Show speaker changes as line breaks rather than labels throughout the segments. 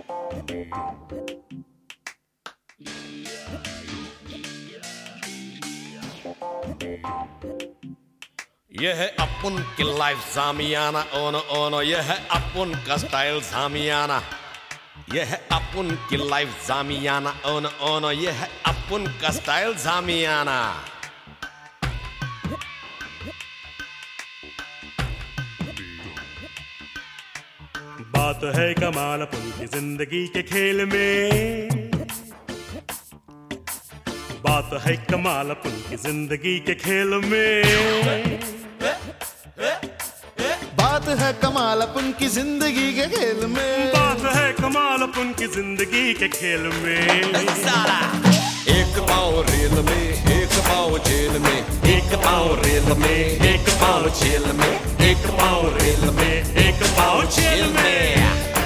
ये है अपन की लाइफ जामियाना, ओनो ओनो, ये है अपन का स्टाइल जामियाना। ये है अपन की लाइफ जामियाना, ओनो ओनो, ये है अपन का स्टाइल जामियाना।
बात है कमाल अपन की जिंदगी के खेल में, बात है कमाल अपन की जिंदगी के खेल में,
बात है कमाल अपन की जिंदगी के खेल में,
बात है कमाल अपन की जिंदगी के खेल में।
एक पाँव रेल में, एक पाँव जेल में, एक पाँव रेल में, एक पाँव जेल में, एक पाँव रेल में, एक पाँव जेल में।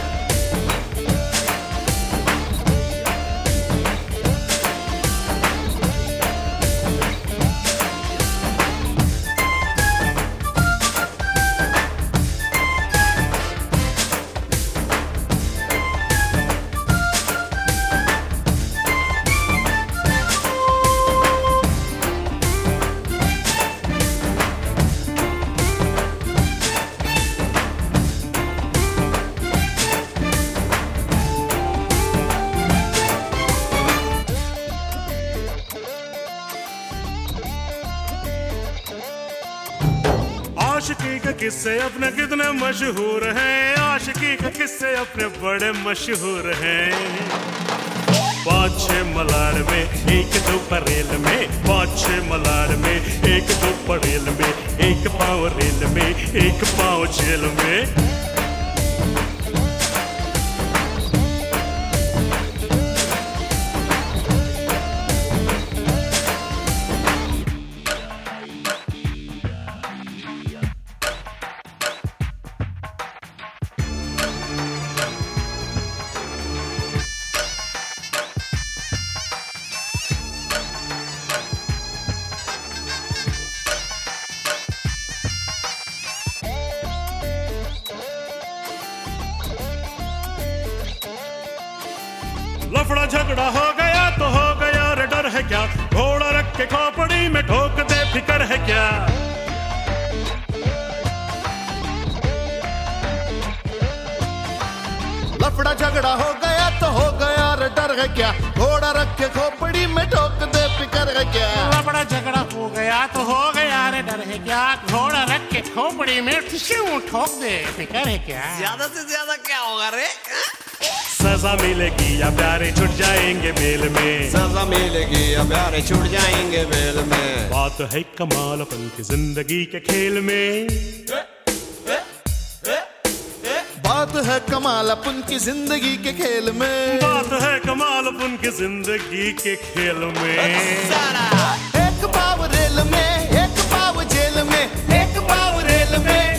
आशिकी के किस्से अपने कितने मशहूर हैं, आशिकी के किस्से अपने बड़े मशहूर हैं। 5-6 मलाड़ में, 1-2 परेल में, 5-6 मलाड़ में, 1-2 परेल में, एक पाँव रेल में, एक पाँव जेल में। लफड़ा झगड़ा हो गया तो हो गया रे, डर है क्या, घोड़ा रख के खोपड़ी में ठोक दे, फिकर है क्या।
लफड़ा झगड़ा हो गया तो हो गया रे, डर है क्या, घोड़ा रख के खोपड़ी में ठोक दे, फिकर है क्या।
लफड़ा झगड़ा हो गया तो हो गया रे, डर है क्या, घोड़ा रख के खोपड़ी में ठोक दे, फिकर है क्या।
ज्यादा से ज्यादा क्या होगा रे?
सजा मिलेगी या प्यारे छुट जाएंगे बेल में,
सजा मिलेगी या प्यारे छूट जाएंगे बेल में।
बात है कमाल अपन की जिंदगी के खेल में,
बात है कमाल अपन की जिंदगी के खेल में,
बात है कमाल अपन की जिंदगी के खेल में।
एक पाँव रेल में, एक पाँव जेल में, एक पाँव रेल में,